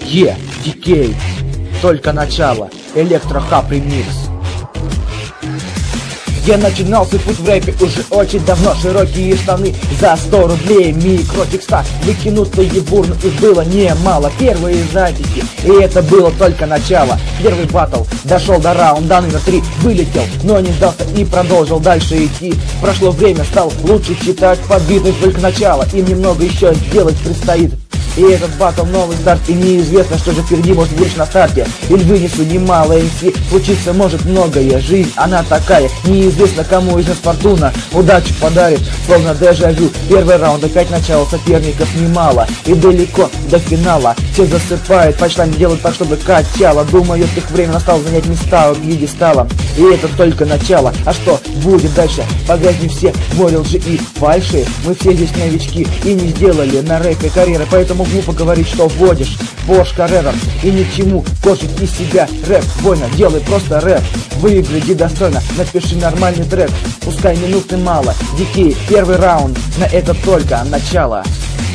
DK. Только начало. Электрохаб ремикс. Я начинал свой путь в рэпе уже очень давно. Широкие штаны за 100 рублей, микротекста, выкинутые в урну, их было немало. Первые записи, и это было только начало. Первый баттл дошел до раунда номер 3, вылетел, но не сдался и продолжил дальше идти. Прошло время, стал лучше читать, подвидность только начало, им немного еще сделать предстоит. И этот баттл новый старт, и неизвестно, что же впереди может быть на старте. Или вынесу немало МС, случиться может многое. Жизнь, она такая, неизвестно кому из нас фортуна удачу подарит, словно дежавю. Первый раунд, опять начало, соперников немало, и далеко до финала. Все засыпают, панчлайн делают так, чтобы качало. Думают, их время настало занять места у пьедестала. И это только начало, а что будет дальше? Погрязнем все в море лжи и фальши. Мы все здесь новички и не сделали на рэпе карьеры, поэтому глупо говорить, что вводишь Bosch Carrera и ни к чему корчить из себя рэп. Больно, делай просто рэп, выгляди достойно, напиши нормальный трек, пускай минуты мало. DK, первый раунд, на это только начало.